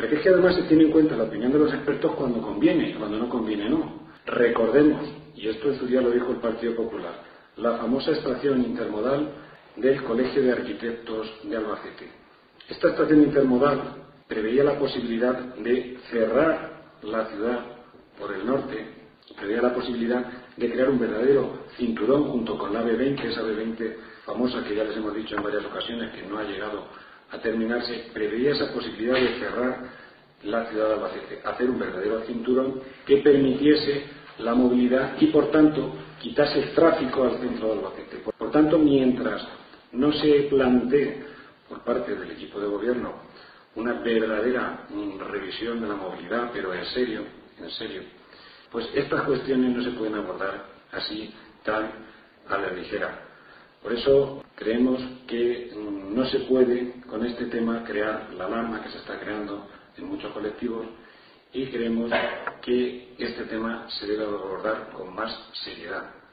Pero que es que además se tiene en cuenta la opinión de los expertos cuando conviene, y cuando no conviene no. Recordemos, y esto en su día lo dijo el Partido Popular, la famosa estación intermodal del Colegio de Arquitectos de Albacete. Esta estación intermodal preveía la posibilidad de cerrar la ciudad por el norte, preveía la posibilidad de crear un verdadero cinturón junto con la B20, esa B20 famosa que ya les hemos dicho en varias ocasiones que no ha llegado a terminarse, preveía esa posibilidad de cerrar la ciudad de Albacete, hacer un verdadero cinturón que permitiese la movilidad y, por tanto, quitase el tráfico al centro de Albacete. Por tanto, mientras no se plantee por parte del equipo de gobierno una verdadera revisión de la movilidad, pero en serio, pues estas cuestiones no se pueden abordar así tan a la ligera. Por eso creemos que no se puede con este tema crear la alarma que se está creando en muchos colectivos y creemos que este tema se debe abordar con más seriedad.